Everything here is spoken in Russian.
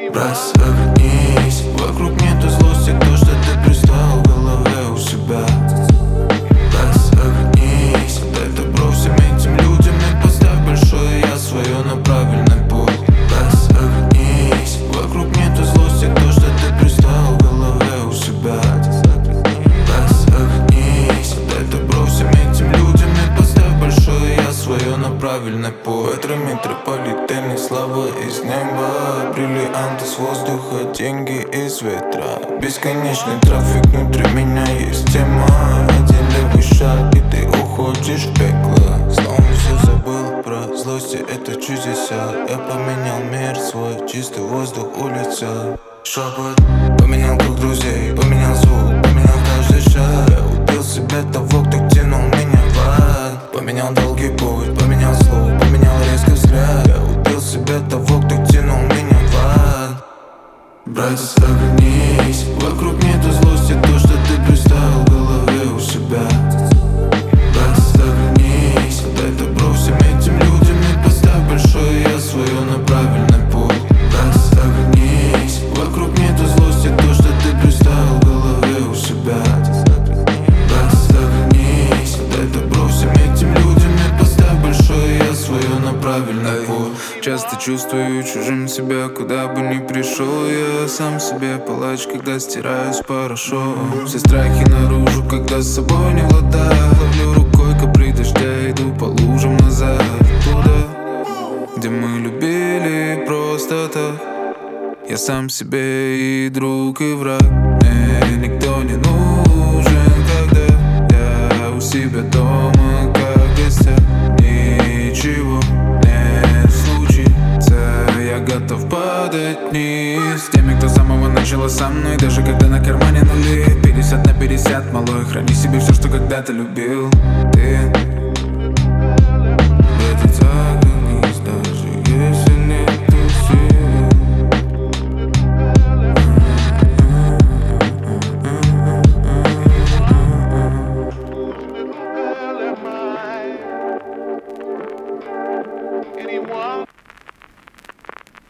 Раз, оглянись, вокруг нету злости, то, что ты представил в голове у себя. Раз, оглянись, дай добро всем этим людям и поставь большое я свое на правильный путь. Раз, оглянись, вокруг нету злости, то, что ты представил в голове у себя. Раз, оглянись, дай добро всем этим людям и поставь большое я свое на правильный путь. Ветры метрополитены, слава из неба, бриллианты с воздуха, деньги из ветра. Бесконечный трафик, внутри меня есть тема. Один левый шаг и ты уходишь в пекло. Снова все забыл про злости, это чудеса. Я поменял мир свой, чистый воздух, улица. Шепот, поменял круг друзей, поменял звук, поменял каждый шаг. Я убил себя того, кто тянул меня в ад. Поменял долгий путь, поменял слух, поменял резко взгляд. Я убил себя того, кто тянул меня в ад. Братец, оглянись, вокруг нету злости, то, что ты представил в голове у себя. Братец, оглянись, дай добро всем этим людям и поставь большое я свое на правильный путь. Братец, оглянись, вокруг нету злости, то, что ты представил в голове у себя. Братец, оглянись, дай добро всем этим людям и поставь большое я свое на правильный путь. Часто чувствую чужим себя, куда бы ни пришел. Я сам себе палач, когда стираюсь порошок. Все страхи наружу, когда с собой не в ладах. Ловлю рукой капли дождя, иду по лужам назад. Туда, где мы любили просто так. Я сам себе и друг, и враг. Мне никто не нужен, когда я у себя дома, как в гостях. Ничего не случится, я готов падать вниз. С теми, кто с самого начала со мной, даже когда на кармане нули. 50/50, малой, храни себе все, что когда-то любил ты.